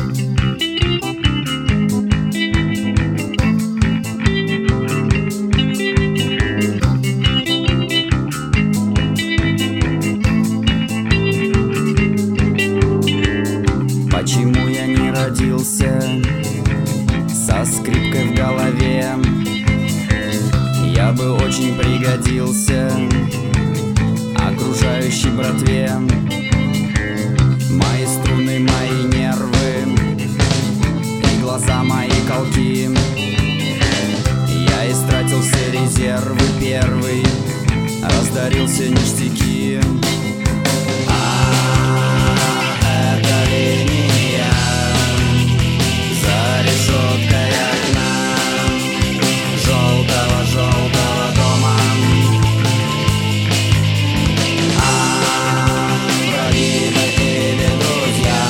Почему я не родился со скрипкой в голове? Я бы очень пригодился окружающей братве. Мои струны, мои нервы и глаза мои колки. Я истратил все резервы первый, раздарился ништяки. Это линия за решеткой окна желтого дома. Враги вы или друзья,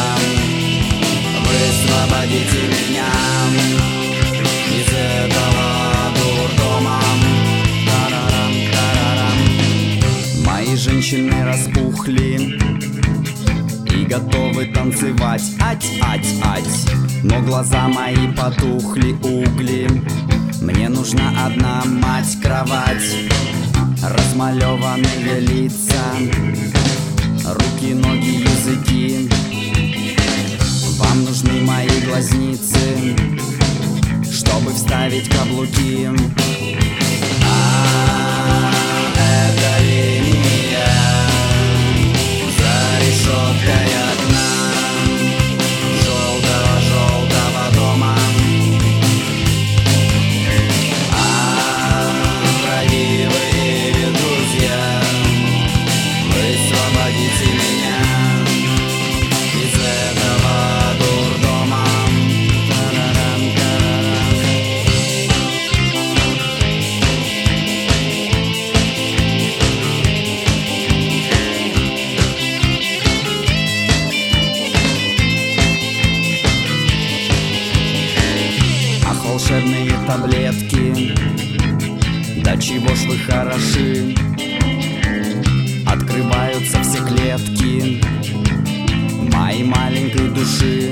высвободите меня из этого дурдома. Тарарам, тарарам. Мои женщины распухли и готовы танцевать, ать. Но глаза мои потухли угли. Мне нужна одна мать-кровать, размалеванные лица, руки, ноги, языки. Вам нужны мои глазницы, чтобы вставить каблуки. Это линия за решеткой окна желтого дома. Враги вы или друзья, высвободите меня из этого дурдома. Тарарам, тарарам. Ах, волшебные таблетки, да чего ж вы хороши. Открываются все клетки моей маленькой души.